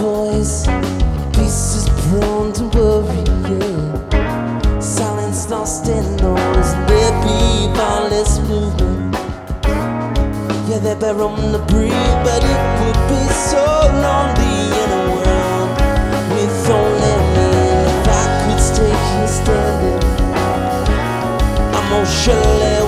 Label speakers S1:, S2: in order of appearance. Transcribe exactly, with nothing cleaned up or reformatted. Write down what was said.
S1: voice, pieces prone to worry, yeah. Silence lost in noise, and there be violence movement. Yeah, they're bearing to breathe, but it would be so lonely in a world with only me. If I could stay here standing, I'm emotionally